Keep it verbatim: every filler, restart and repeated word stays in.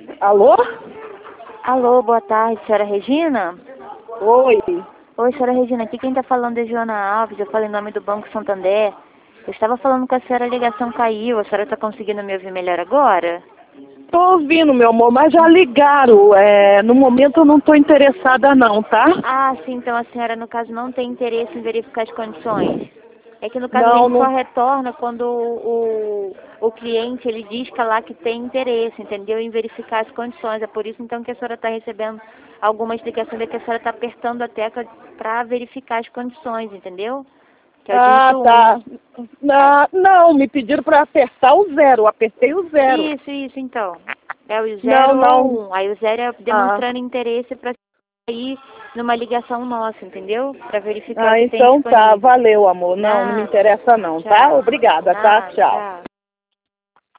Alô? Alô, boa tarde, senhora Regina? Oi. Oi, senhora Regina, aqui quem está falando é Joana Alves, eu falo em nome do Banco Santander. Eu estava falando com a senhora, a ligação caiu, a senhora está conseguindo me ouvir melhor agora? Tô ouvindo, meu amor, mas já ligaram. É, no momento eu não tô interessada não, tá? Ah, sim, então a senhora, no caso, não tem interesse em verificar as condições. É que, no caso, a Não, gente só não. retorna quando o, o, o cliente, ele diz que é lá que tem interesse, entendeu? Em verificar as condições. É por isso, então, que a senhora está recebendo algumas ligações de que a senhora está apertando a tecla para verificar as condições, entendeu? Que é o Ah, dígito tá. um. Na, não, me pediram para apertar o zero. Eu apertei o zero. Isso, isso, então. É o Não, zero não. ou um. Aí o zero é Ah, demonstrando interesse para sair numa ligação nossa, entendeu? Para verificar o ah, que tem então tá. disponível. Valeu, amor. Não, não me Nada. interessa não, tá? Tchau. Obrigada, tá? Nada, Tchau. tchau.